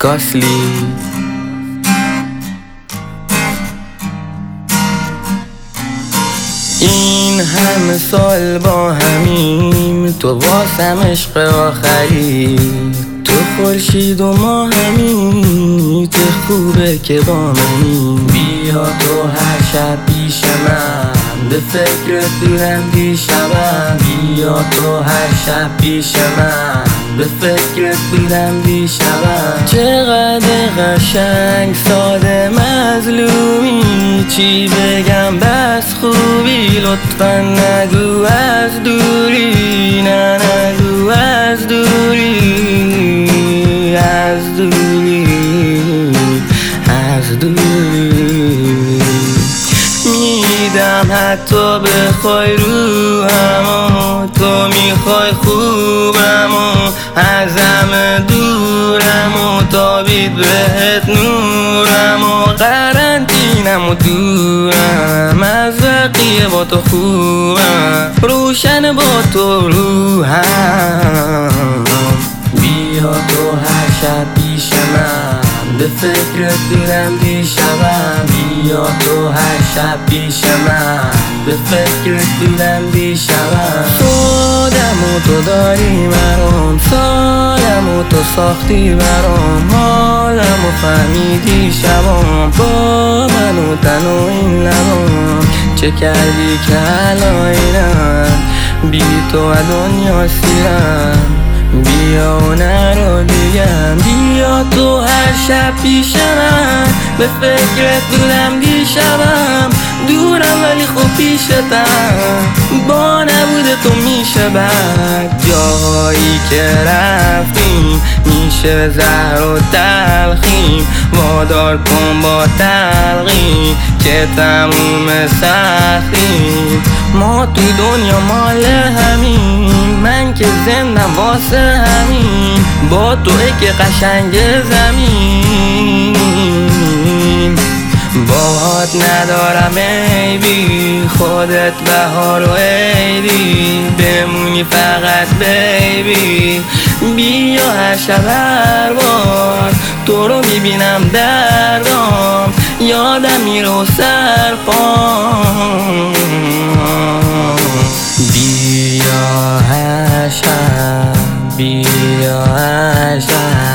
گاسلی. این همه سال با همیم، تو واسم عشق آخری. تو خورشید و ما همین، چه خوبه که با منی. بیا تو هر شب پیش من، به فکرت دورم دیشبم. بیا تو هر شب پیش من، به فکرت بودم دیشبم. چقدر قشنگ ساده مظلومی، چی بگم بس خوبی. لطفا نگو از دوری، نه نگو از دوری، از دوری، از دوری. میدم حتی بخوای روحم و تو میخوای خوبم و ازم دورم و تابید بهت نورم و قرنطینم و دورم از بقیه. با تو خوبم، روشن با تو روحم. بیا تو هر شب پیش من، به فکرت دورم دیشبم. بیا تو هر شب پیش من، به فکرت دورم دیشبم. خودم و تو داری مرام، سالم و تو ساختی برام. حالم و فهمیدی شبام، با من و تن و این لبام. چه کردی که الان اینم، بی تو از دنیا سیرم. بیا و نرو دیگم، بیا تو هر شب پیش من، به فکرت بودم دیشبم. دورم ولی خوب پیشتم، با نبود تو میشه بد. جاهایی که رفتیم میشه زهر و تلخیم. وادار کن با تلخیم که تموم سختیم. ما تو دنیا مال همین، من که زندم واسه همین. با توئه که قشنگ زمین. باهات ندارم عیبی، خودت بهار و عیدی. بمونی فقط بیبی، بیا هر شب هر بار تو رو میبینم دردام. یادم میره سرپام. بیا هر شب، بیا هر شب.